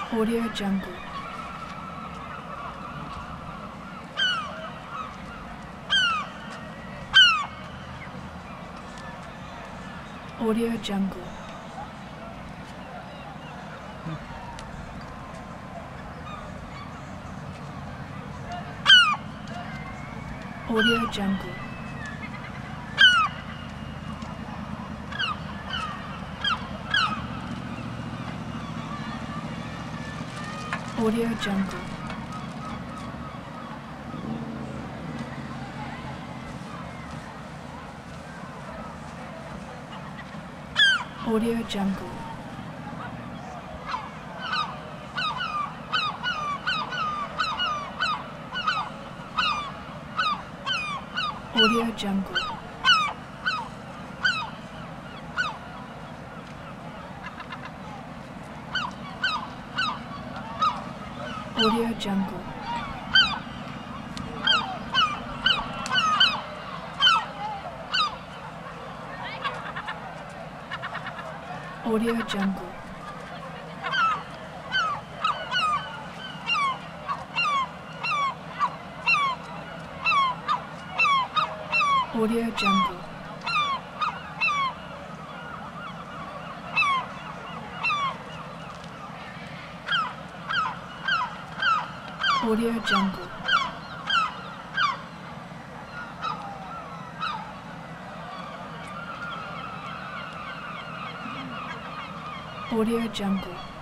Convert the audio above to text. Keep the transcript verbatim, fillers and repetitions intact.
Audio Jungle. Audio Jungle. Audio Jungle. Audio Jungle. Audio Jungle. Audio Jungle. Audio Jungle. Audio Jungle. Audio Jungle. Audio Jungle. Audio Jungle.